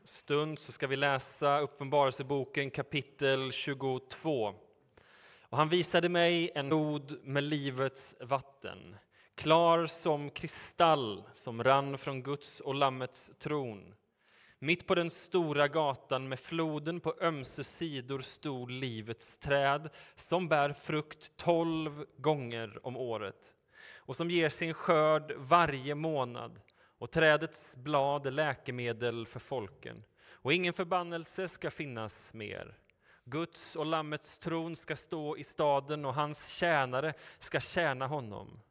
stund så ska vi läsa Uppenbarelseboken kapitel 22. Och han visade mig en flod med livets vatten, klar som kristall som rann från Guds och Lammets tron. Mitt på den stora gatan med floden på ömse sidor stod livets träd som bär frukt 12 gånger om året och som ger sin skörd varje månad. Och trädets blad är läkemedel för folken. Och ingen förbannelse ska finnas mer. Guds och Lammets tron ska stå i staden och hans tjänare ska tjäna honom.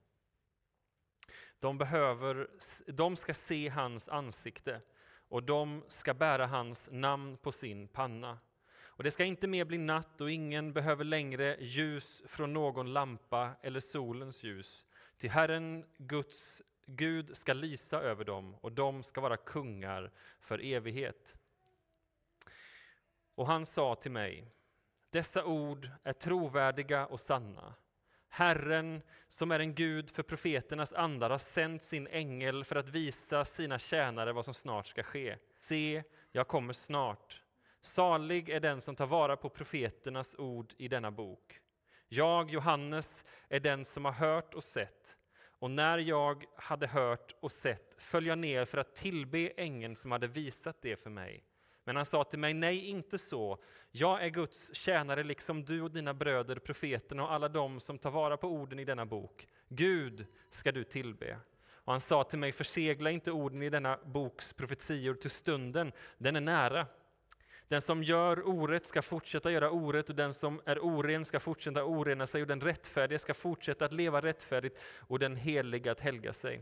De ska se hans ansikte och de ska bära hans namn på sin panna. Och det ska inte mer bli natt och ingen behöver längre ljus från någon lampa eller solens ljus. Till Herren Gud ska lysa över dem och de ska vara kungar för evighet. Och han sa till mig, dessa ord är trovärdiga och sanna. Herren, som är en Gud för profeternas andar, har sänt sin ängel för att visa sina tjänare vad som snart ska ske. Se, jag kommer snart. Salig är den som tar vara på profeternas ord i denna bok. Jag, Johannes, är den som har hört och sett. Och när jag hade hört och sett föll jag ner för att tillbe ängeln som hade visat det för mig. Men han sa till mig, nej, inte så. Jag är Guds tjänare liksom du och dina bröder, profeterna och alla de som tar vara på orden i denna bok. Gud ska du tillbe. Och han sa till mig, försegla inte orden i denna boks profetior till stunden, den är nära. Den som gör orätt ska fortsätta göra orätt och den som är oren ska fortsätta orena sig och den rättfärdiga ska fortsätta att leva rättfärdigt och den heliga att helga sig.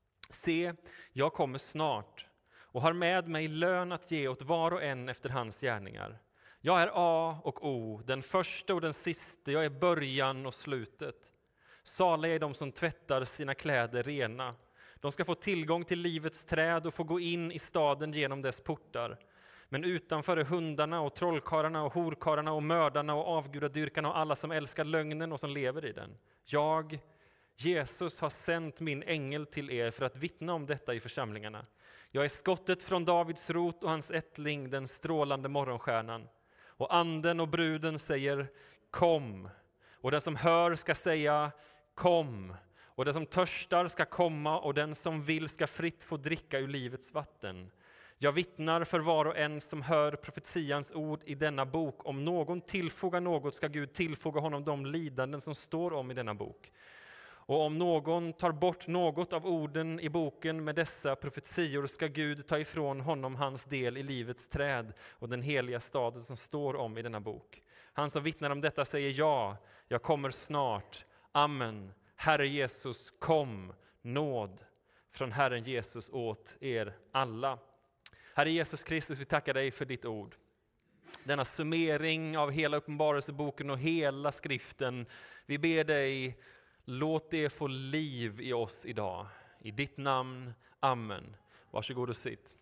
Se, jag kommer snart och har med mig lön att ge åt var och en efter hans gärningar. Jag är A och O, den första och den siste, jag är början och slutet. Saliga är de som tvättar sina kläder rena. De ska få tillgång till livets träd och få gå in i staden genom dess portar. Men utanför är hundarna och trollkarlarna och horkarlarna och mördarna och avgudadyrkarna och alla som älskar lögnen och som lever i den. Jag, Jesus, har sänt min ängel till er för att vittna om detta i församlingarna. Jag är skottet från Davids rot och hans ättling, den strålande morgonstjärnan. Och anden och bruden säger, kom. Och den som hör ska säga, kom. Och den som törstar ska komma och den som vill ska fritt få dricka ur livets vatten. Jag vittnar för var och en som hör profetians ord i denna bok. Om någon tillfogar något ska Gud tillfoga honom de lidanden som står om i denna bok. Och om någon tar bort något av orden i boken med dessa profetior ska Gud ta ifrån honom hans del i livets träd och den heliga staden som står om i denna bok. Han som vittnar om detta säger ja, jag kommer snart. Amen. Herre Jesus, kom, nåd från Herren Jesus åt er alla. Herre Jesus Kristus, vi tackar dig för ditt ord. Denna summering av hela uppenbarelseboken och hela skriften. Vi ber dig, låt det få liv i oss idag. I ditt namn, amen. Varsågod och sitt.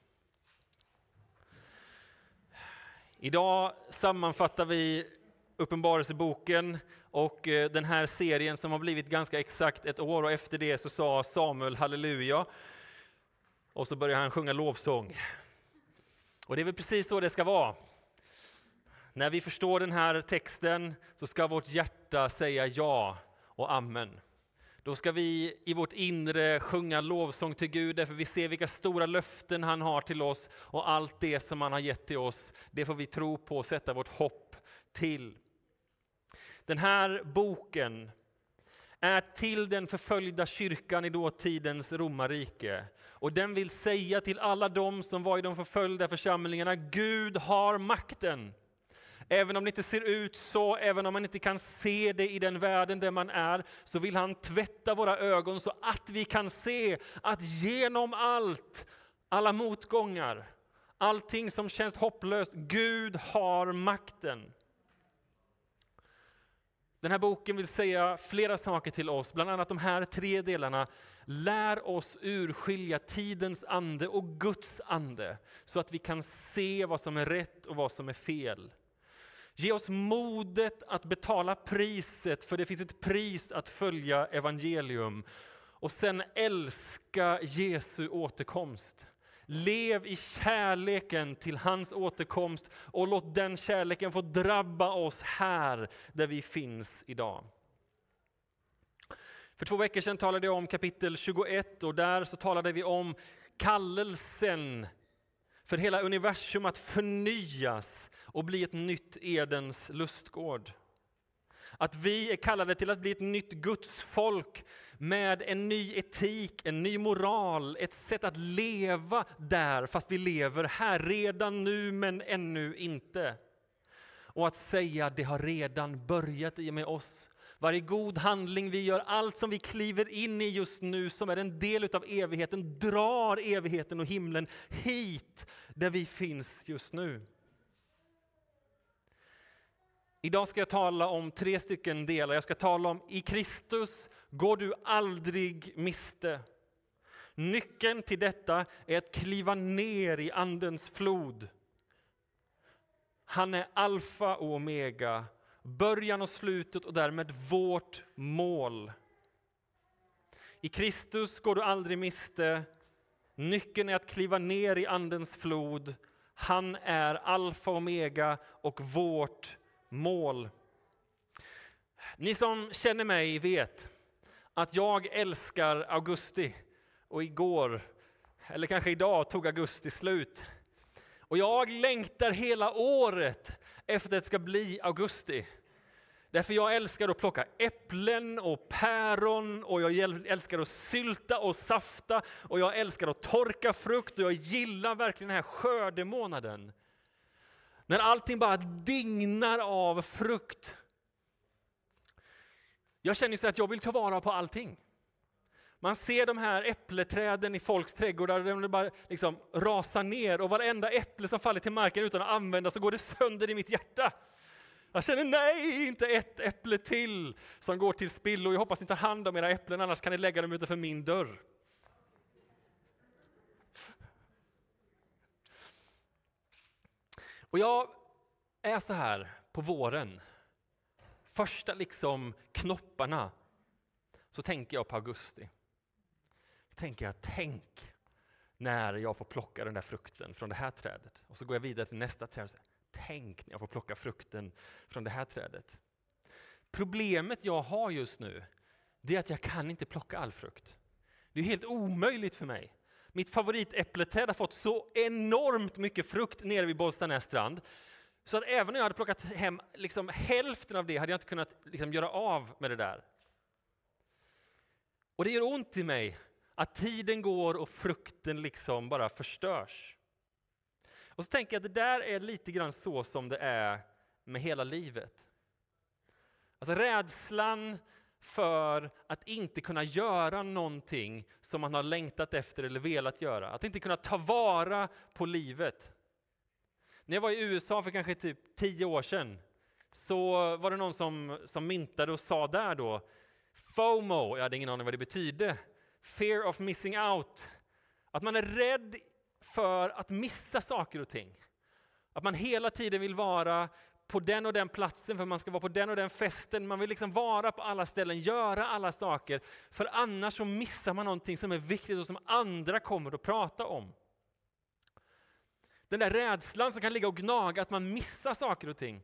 Idag sammanfattar vi uppenbarelseboken och den här serien som har blivit ganska exakt ett år. Och efter det så sa Samuel halleluja. Och så började han sjunga lovsång. Och det är väl precis så det ska vara. När vi förstår den här texten så ska vårt hjärta säga ja och amen. Då ska vi i vårt inre sjunga lovsång till Gud därför vi ser vilka stora löften han har till oss och allt det som han har gett till oss, det får vi tro på och sätta vårt hopp till. Den här boken är till den förföljda kyrkan i dåtidens romarrike. Och den vill säga till alla de som var i de förföljda församlingarna, Gud har makten. Även om det inte ser ut så, även om man inte kan se det i den världen där man är, så vill han tvätta våra ögon så att vi kan se att genom alla motgångar, allting som känns hopplöst, Gud har makten. Den här boken vill säga flera saker till oss, bland annat de här 3 delarna. Lär oss urskilja tidens ande och Guds ande, så att vi kan se vad som är rätt och vad som är fel. Ge oss modet att betala priset, för det finns ett pris att följa evangelium. Och sen älska Jesu återkomst. Lev i kärleken till hans återkomst och låt den kärleken få drabba oss här där vi finns idag. För 2 veckor sedan talade jag om kapitel 21 och där så talade vi om kallelsen för hela universum att förnyas och bli ett nytt Edens lustgård. Att vi är kallade till att bli ett nytt Guds folk med en ny etik, en ny moral, ett sätt att leva där fast vi lever här redan nu men ännu inte. Och att säga det har redan börjat i med oss. Varje god handling vi gör, allt som vi kliver in i just nu som är en del av evigheten, drar evigheten och himlen hit där vi finns just nu. Idag ska jag tala om 3 stycken delar. Jag ska tala om i Kristus går du aldrig miste. Nyckeln till detta är att kliva ner i andens flod. Han är alfa och omega, början och slutet och därmed vårt mål. I Kristus går du aldrig miste. Nyckeln är att kliva ner i andens flod. Han är alfa och omega och vårt mål. Ni som känner mig vet att jag älskar augusti. Och igår, eller kanske idag, tog augusti slut. Och jag längtar hela året efter att det ska bli augusti. Därför jag älskar att plocka äpplen och päron och jag älskar att sylta och safta och jag älskar att torka frukt och jag gillar verkligen den här skördemånaden. När allting bara dignar av frukt. Jag känner så att jag vill ta vara på allting. Man ser de här äppleträden i folks trädgårdar där de bara liksom rasar ner och varenda äpple som faller till marken utan att användas så går det sönder i mitt hjärta. Jag känner nej, inte ett äpple till som går till spill och jag hoppas ni tar hand om era äpplen annars kan ni lägga dem utanför min dörr. Och jag är så här på våren. Första liksom knopparna så tänker jag på augusti. Tänker jag, tänk när jag får plocka den där frukten från det här trädet. Och så går jag vidare till nästa träd och säger, tänk när jag får plocka frukten från det här trädet. Problemet jag har just nu, det är att jag kan inte plocka all frukt. Det är helt omöjligt för mig. Mitt favoritäppleträd har fått så enormt mycket frukt nere vid Bollstanäs strand. Så att även om jag hade plockat hem liksom hälften av det hade jag inte kunnat liksom göra av med det där. Och det gör ont i mig att tiden går och frukten liksom bara förstörs. Och så tänker jag att det där är lite grann så som det är med hela livet. Alltså rädslan för att inte kunna göra någonting som man har längtat efter eller velat göra. Att inte kunna ta vara på livet. När jag var i USA för kanske typ 10 år sedan så var det någon som myntade och sa där då FOMO, jag hade ingen aning vad det betyder. Fear of missing out. Att man är rädd för att missa saker och ting. Att man hela tiden vill vara på den och den platsen för man ska vara på den och den festen. Man vill liksom vara på alla ställen, göra alla saker. För annars så missar man någonting som är viktigt och som andra kommer att prata om. Den där rädslan som kan ligga och gnaga att man missar saker och ting.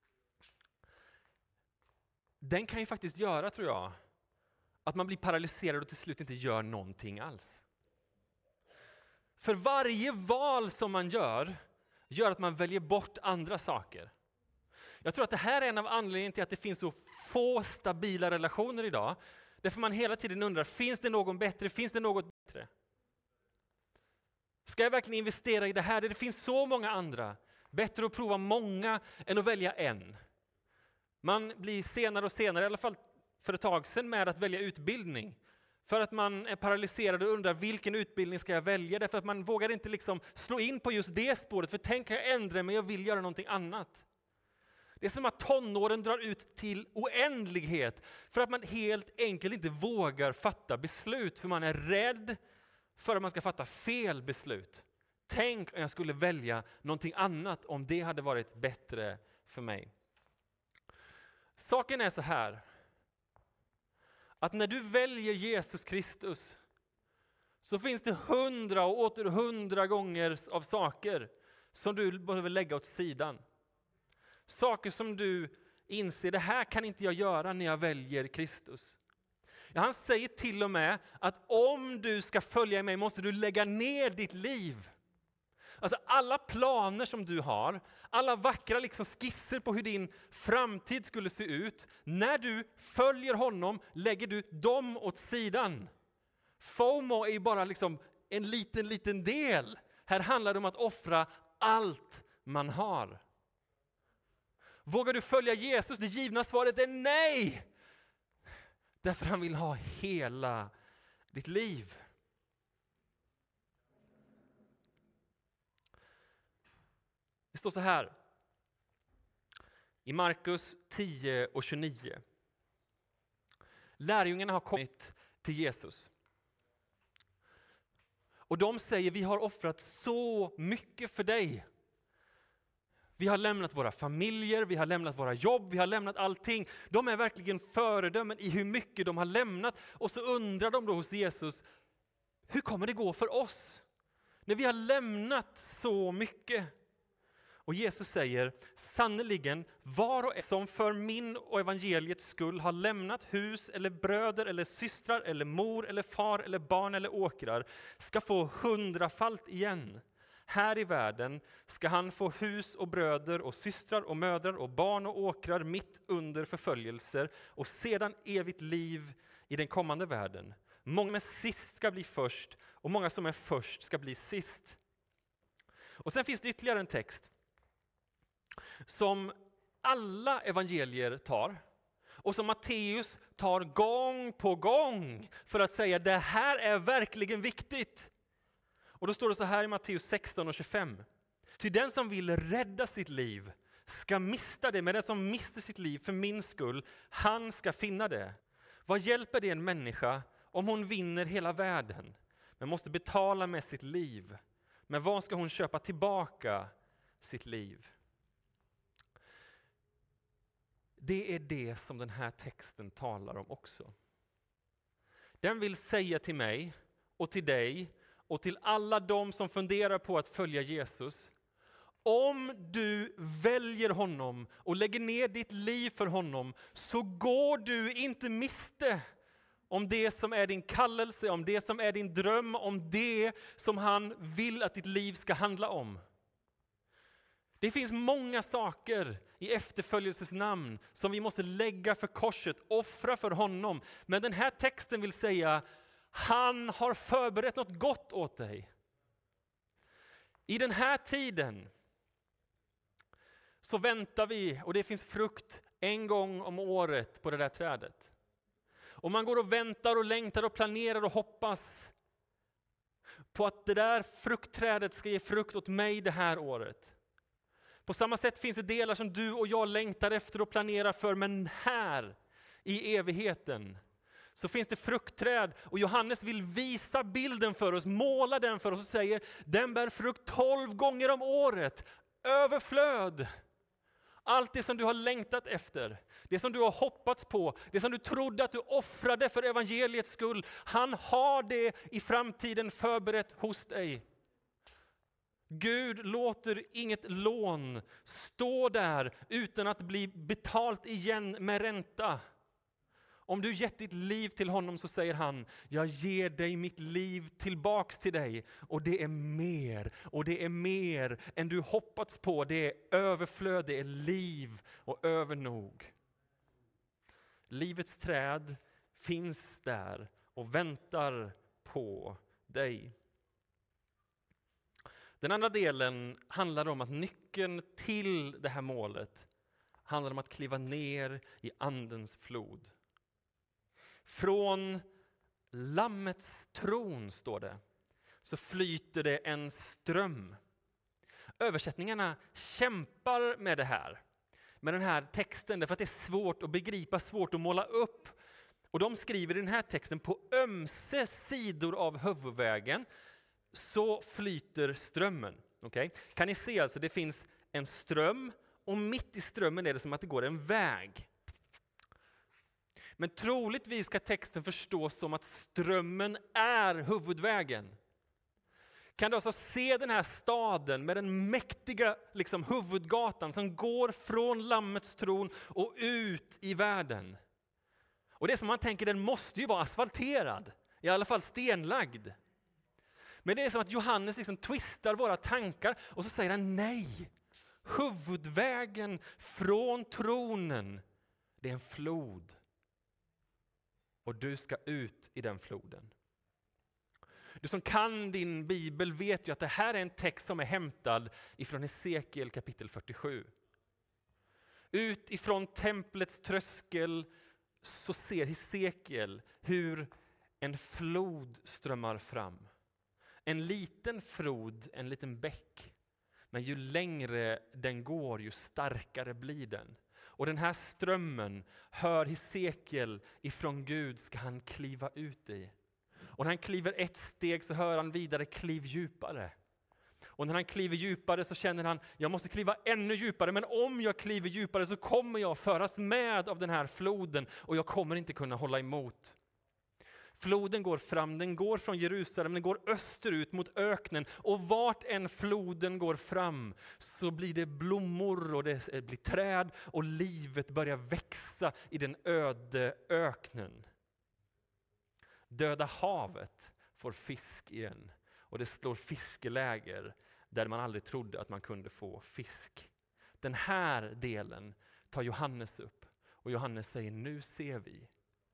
Den kan ju faktiskt göra, tror jag, att man blir paralyserad och till slut inte gör någonting alls. För varje val som man gör att man väljer bort andra saker. Jag tror att det här är en av anledningarna till att det finns så få stabila relationer idag. Därför man hela tiden undrar, finns det någon bättre? Finns det något bättre? Ska jag verkligen investera i det här? Det finns så många andra. Bättre att prova många än att välja en. Man blir senare och senare, i alla fall för ett tag sedan, med att välja utbildning. För att man är paralyserad och undrar vilken utbildning ska jag välja? Därför att man vågar inte liksom slå in på just det spåret. För tänk, jag ändrar mig, jag vill göra någonting annat. Det är som att tonåren drar ut till oändlighet. För att man helt enkelt inte vågar fatta beslut. För man är rädd för att man ska fatta fel beslut. Tänk om jag skulle välja någonting annat om det hade varit bättre för mig. Saken är så här. Att när du väljer Jesus Kristus så finns det 100 och åter 100 gånger av saker som du behöver lägga åt sidan. Saker som du inser, det här kan inte jag göra när jag väljer Kristus. Ja, han säger till och med att om du ska följa mig måste du lägga ner ditt liv. Alltså alla planer som du har, alla vackra liksom skisser på hur din framtid skulle se ut. När du följer honom lägger du dem åt sidan. FOMO är ju bara liksom en liten del. Här handlar det om att offra allt man har. Vågar du följa Jesus? Det givna svaret är nej. Därför han vill ha hela ditt liv. Det står så här i Markus 10 och 29. Lärjungarna har kommit till Jesus. Och de säger, vi har offrat så mycket för dig. Vi har lämnat våra familjer, vi har lämnat våra jobb, vi har lämnat allting. De är verkligen föredömen i hur mycket de har lämnat. Och så undrar de då hos Jesus, hur kommer det gå för oss? När vi har lämnat så mycket. Och Jesus säger, sannoliken var och en som för min och evangeliets skull har lämnat hus eller bröder eller systrar eller mor eller far eller barn eller åkrar ska få 100-falt igen. Här i världen ska han få hus och bröder och systrar och mödrar och barn och åkrar mitt under förföljelser och sedan evigt liv i den kommande världen. Många som är sist ska bli först och många som är först ska bli sist. Och sen finns det ytterligare en text som alla evangelier tar och som Matteus tar gång på gång för att säga det här är verkligen viktigt. Och då står det så här i Matteus 16 och 25. Ty den som vill rädda sitt liv ska mista det, men den som mister sitt liv för min skull, han ska finna det. Vad hjälper det en människa om hon vinner hela världen men måste betala med sitt liv? Men vad ska hon köpa tillbaka sitt liv? Det är det som den här texten talar om också. Den vill säga till mig och till dig och till alla de som funderar på att följa Jesus. Om du väljer honom och lägger ner ditt liv för honom så går du inte miste om det som är din kallelse, om det som är din dröm, om det som han vill att ditt liv ska handla om. Det finns många saker i efterföljelses namn som vi måste lägga för korset, offra för honom. Men den här texten vill säga, han har förberett något gott åt dig. I den här tiden så väntar vi och det finns frukt en gång om året på det där trädet. Och man går och väntar och längtar och planerar och hoppas på att det där fruktträdet ska ge frukt åt mig det här året. På samma sätt finns det delar som du och jag längtar efter och planerar för, men här i evigheten så finns det fruktträd och Johannes vill visa bilden för oss, måla den för oss och säger den bär frukt 12 gånger om året, överflöd. Allt det som du har längtat efter, det som du har hoppats på, det som du trodde att du offrade för evangeliets skull, han har det i framtiden förberett hos dig. Gud låter inget lån stå där utan att bli betalt igen med ränta. Om du gett ditt liv till honom så säger han, jag ger dig mitt liv tillbaks till dig. Och det är mer än du hoppats på. Det är överflöd, det är liv och övernog. Livets träd finns där och väntar på dig. Den andra delen handlar om att nyckeln till det här målet handlar om att kliva ner i andens flod. Från lammets tron, står det, så flyter det en ström. Översättningarna kämpar med det här, med den här texten, därför att det är svårt att begripa, svårt att måla upp. Och de skriver i den här texten, på ömse sidor av huvudvägen så flyter strömmen. Okay? Kan ni se alltså, det finns en ström och mitt i strömmen är det som att det går en väg. Men troligtvis ska texten förstås som att strömmen är huvudvägen. Kan du alltså se den här staden med den mäktiga huvudgatan som går från Lammets tron och ut i världen. Och det är som man tänker, den måste ju vara asfalterad, i alla fall stenlagd. Men det är som att Johannes twistar våra tankar och så säger han nej. Huvudvägen från tronen, det är en flod. Och du ska ut i den floden. Du som kan din bibel vet ju att det här är en text som är hämtad ifrån Hesekiel kapitel 47. Utifrån templets tröskel så ser Hesekiel hur en flod strömmar fram. En liten flod, en liten bäck. Men ju längre den går, ju starkare blir den. Och den här strömmen hör Hesekiel ifrån Gud ska han kliva ut i. Och när han kliver ett steg så hör han vidare kliv djupare. Och när han kliver djupare så känner han, jag måste kliva ännu djupare. Men om jag kliver djupare så kommer jag föras med av den här floden. Och jag kommer inte kunna hålla emot. Floden går fram, den går från Jerusalem, den går österut mot öknen. Och vart en floden går fram så blir det blommor och det blir träd. Och livet börjar växa i den öde öknen. Döda havet får fisk igen. Och det slår fiskeläger där man aldrig trodde att man kunde få fisk. Den här delen tar Johannes upp. Och Johannes säger, nu ser vi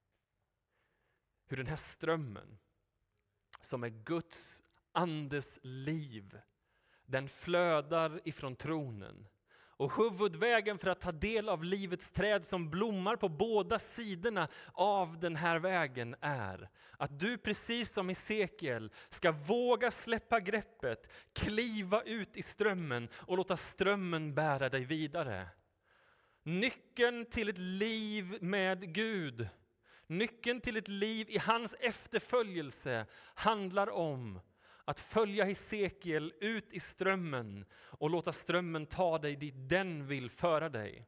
hur den här strömmen som är Guds andes liv, den flödar ifrån tronen. Och huvudvägen för att ta del av livets träd som blommar på båda sidorna av den här vägen är att du precis som Hesekiel ska våga släppa greppet, kliva ut i strömmen och låta strömmen bära dig vidare. Nyckeln till ett liv med Gud, nyckeln till ett liv i hans efterföljelse handlar om att följa Hesekiel ut i strömmen och låta strömmen ta dig dit den vill föra dig.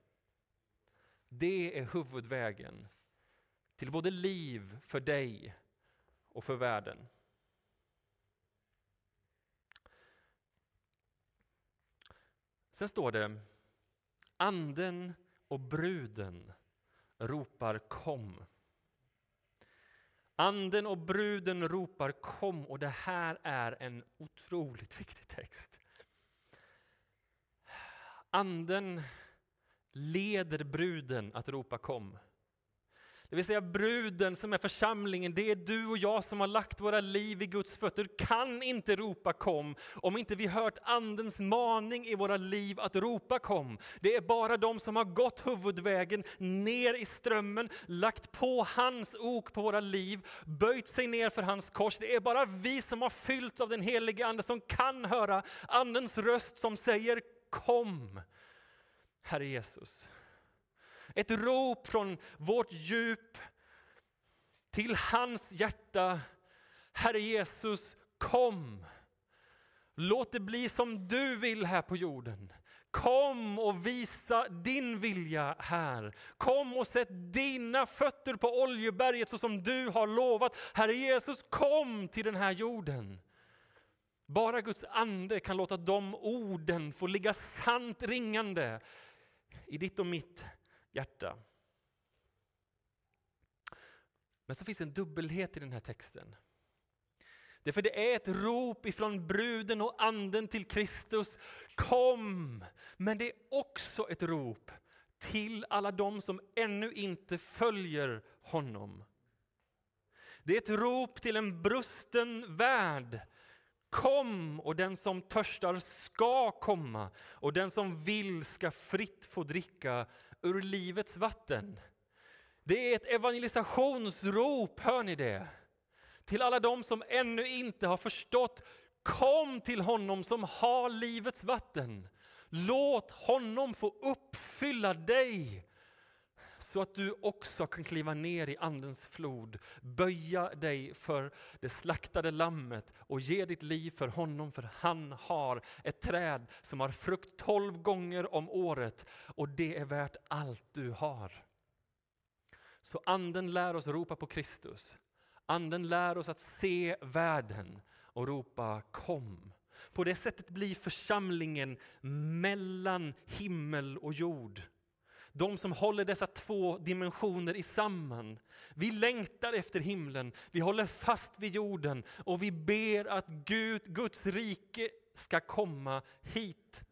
Det är huvudvägen till både liv för dig och för världen. Sen står det, anden och bruden ropar kom. Anden och bruden ropar kom, och det här är en otroligt viktig text. Anden leder bruden att ropa kom. Det vill säga bruden som är församlingen, det är du och jag som har lagt våra liv i Guds fötter, kan inte ropa kom om inte vi hört andens maning i våra liv att ropa kom. Det är bara de som har gått huvudvägen ner i strömmen, lagt på hans ok på våra liv, böjt sig ner för hans kors. Det är bara vi som har fyllts av den helige ande som kan höra andens röst som säger kom, Herre Jesus. Ett rop från vårt djup till hans hjärta. Herre Jesus, kom. Låt det bli som du vill här på jorden. Kom och visa din vilja här. Kom och sätt dina fötter på Oljeberget så som du har lovat. Herre Jesus, kom till den här jorden. Bara Guds ande kan låta de orden få ligga sant ringande i ditt och mitt hjärta. Men så finns en dubbelhet i den här texten. Därför det är ett rop ifrån bruden och anden till Kristus. Kom! Men det är också ett rop till alla de som ännu inte följer honom. Det är ett rop till en brusten värld. Kom, och den som törstar ska komma, och den som vill ska fritt få dricka ur livets vatten. Det är ett evangelisationsrop, hör ni det? Till alla de som ännu inte har förstått, kom till honom som har livets vatten. Låt honom få uppfylla dig så att du också kan kliva ner i andens flod, böja dig för det slaktade lammet och ge ditt liv för honom, för han har ett träd som har frukt 12 gånger om året och det är värt allt du har. Så anden lär oss ropa på Kristus. Anden lär oss att se världen och ropa kom. På det sättet blir församlingen mellan himmel och jord. De som håller dessa två dimensioner i samman. Vi längtar efter himlen, vi håller fast vid jorden och vi ber att Guds rike ska komma hit.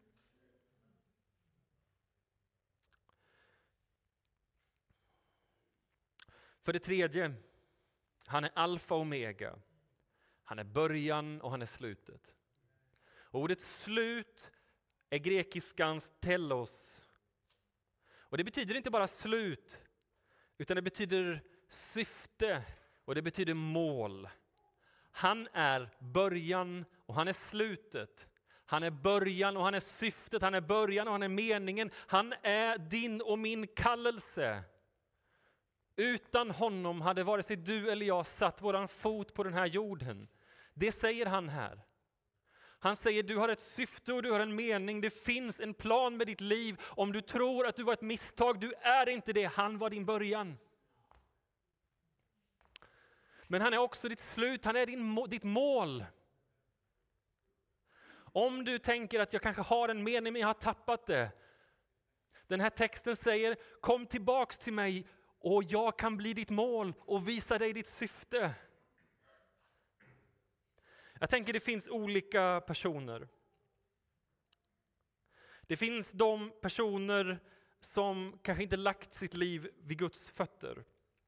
För det tredje, han är alfa och omega. Han är början och han är slutet. Och ordet slut är grekiskans telos. Och det betyder inte bara slut, utan det betyder syfte och det betyder mål. Han är början och han är slutet. Han är början och han är syftet, han är början och han är meningen. Han är din och min kallelse. Utan honom hade vare sig du eller jag satt våran fot på den här jorden. Det säger han här. Han säger du har ett syfte och du har en mening. Det finns en plan med ditt liv. Om du tror att du var ett misstag, du är inte det. Han var din början. Men han är också ditt slut, han är ditt mål. Om du tänker att jag kanske har en mening men jag har tappat det. Den här texten säger kom tillbaks till mig och jag kan bli ditt mål och visa dig ditt syfte. Jag tänker det finns olika personer. Det finns de personer som kanske inte lagt sitt liv vid Guds fötter.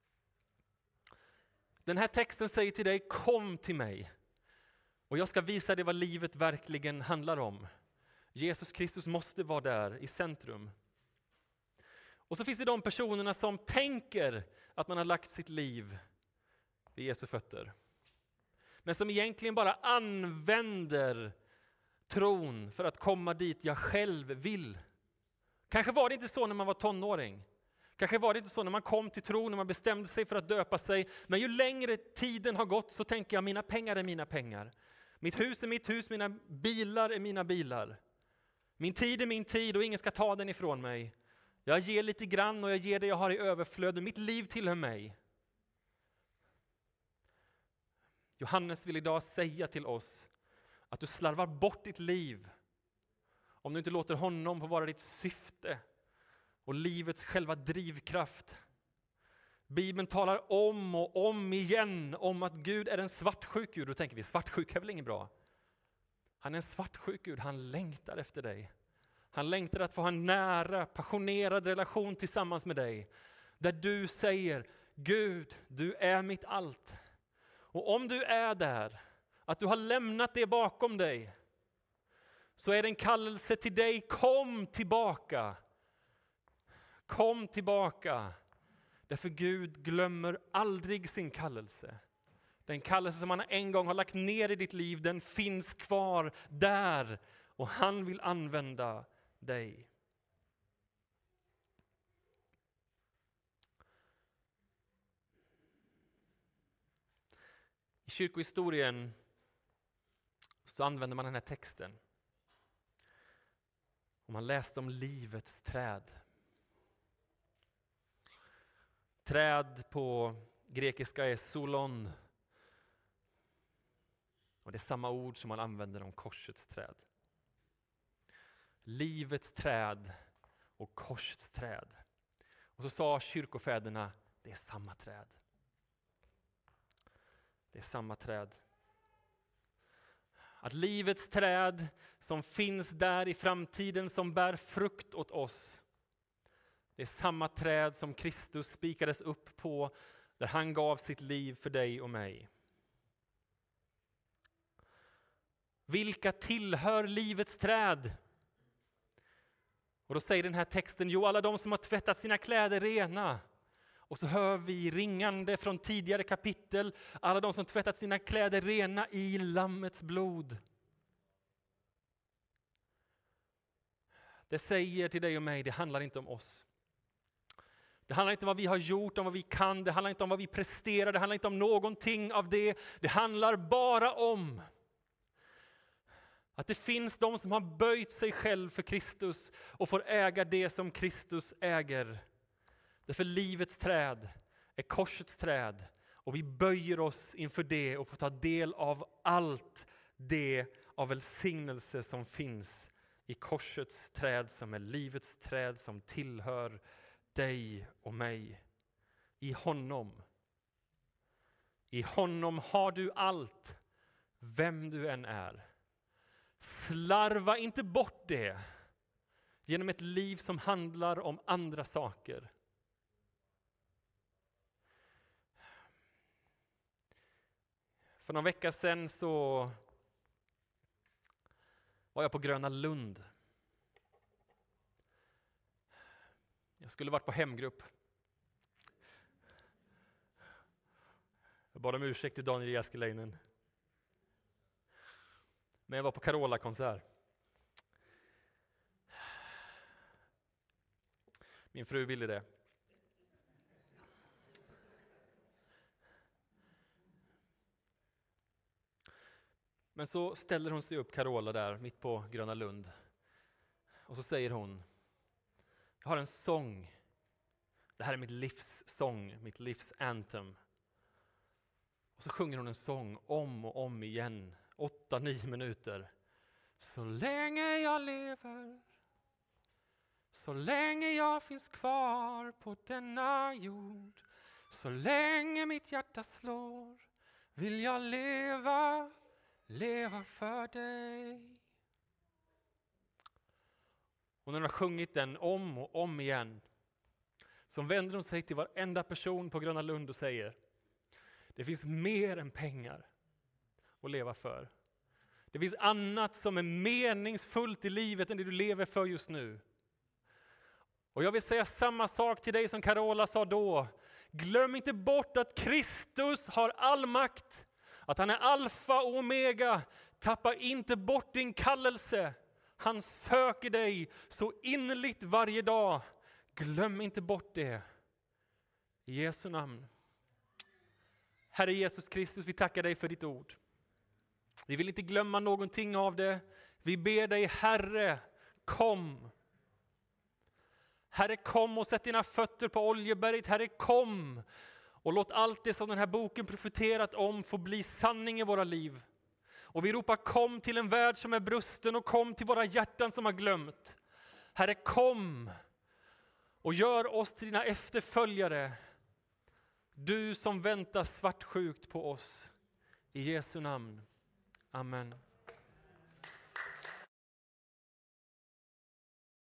Den här texten säger till dig, kom till mig. Och jag ska visa dig vad livet verkligen handlar om. Jesus Kristus måste vara där i centrum. Och så finns det de personerna som tänker att man har lagt sitt liv vid Jesu fötter. Men som egentligen bara använder tron för att komma dit jag själv vill. Kanske var det inte så när man var tonåring. Kanske var det inte så när man kom till tron, när man bestämde sig för att döpa sig. Men ju längre tiden har gått så tänker jag mina pengar är mina pengar. Mitt hus är mitt hus, mina bilar är mina bilar. Min tid är min tid och ingen ska ta den ifrån mig. Jag ger lite grann och jag ger det jag har i överflöd och mitt liv tillhör mig. Johannes vill idag säga till oss att du slarvar bort ditt liv om du inte låter honom få vara ditt syfte och livets själva drivkraft. Bibeln talar om och om igen om att Gud är en svartsjuk Gud. Då tänker vi, svartsjuk är väl inget bra? Han är en svartsjuk Gud, han längtar efter dig. Han längtar att få ha en nära, passionerad relation tillsammans med dig. Där du säger, Gud, du är mitt allt. Och om du är där, att du har lämnat det bakom dig, så är det en kallelse till dig, kom tillbaka. Kom tillbaka. Därför Gud glömmer aldrig sin kallelse. Den kallelse som han en gång har lagt ner i ditt liv, den finns kvar där. Och han vill använda dig. I kyrkohistorien så använder man den här texten. Och man läste om livets träd. Träd på grekiska är solon. Och det är samma ord som man använder om korsets träd. Livets träd och korsets träd. Och så sa kyrkofäderna, det är samma träd. Det är samma träd. Att livets träd som finns där i framtiden som bär frukt åt oss. Det är samma träd som Kristus spikades upp på där han gav sitt liv för dig och mig. Vilka tillhör livets träd? Och då säger den här texten, jo alla de som har tvättat sina kläder rena. Och så hör vi ringande från tidigare kapitel, alla de som tvättat sina kläder rena i Lammets blod. Det säger till dig och mig, det handlar inte om oss. Det handlar inte om vad vi har gjort, om vad vi kan, det handlar inte om vad vi presterar, det handlar inte om någonting av det. Det handlar bara om att det finns de som har böjt sig själv för Kristus och får äga det som Kristus äger. Därför livets träd, är korsets träd. Och vi böjer oss inför det och får ta del av allt det av välsignelse som finns i korsets träd, som är livets träd, som tillhör dig och mig. I honom har du allt, vem du än är. Slarva inte bort det genom ett liv som handlar om andra saker. För någon vecka sedan så var jag på Gröna Lund. Jag skulle varit på hemgrupp. Jag bad om ursäkt till Daniel Jääskeläinen. Men jag var på Carola-konsert. Min fru ville det. Men så ställer hon sig upp, Carola, där mitt på Gröna Lund. Och så säger hon: jag har en sång. Det här är mitt livs sång, mitt livs anthem. Och så sjunger hon en sång om och om igen, 8-9 minuter. Så länge jag lever, så länge jag finns kvar på denna jord, så länge mitt hjärta slår, vill jag leva för dig. Och när hon har sjungit den om och om igen, så vänder hon sig till varenda person på Gröna Lund och säger: det finns mer än pengar att leva för. Det finns annat som är meningsfullt i livet än det du lever för just nu. Och jag vill säga samma sak till dig som Carola sa då. Glöm inte bort att Kristus har all makt. Att han är alfa och omega. Tappa inte bort din kallelse. Han söker dig så innerligt varje dag. Glöm inte bort det. I Jesu namn. Herre Jesus Kristus, vi tackar dig för ditt ord. Vi vill inte glömma någonting av det. Vi ber dig, Herre, kom. Herre, kom och sätt dina fötter på Oljeberget. Herre, kom och låt allt det som den här boken profeterat om få bli sanning i våra liv. Och vi ropar kom till en värld som är brusten och kom till våra hjärtan som har glömt. Herre, kom och gör oss till dina efterföljare. Du som väntar svartsjukt på oss. I Jesu namn. Amen.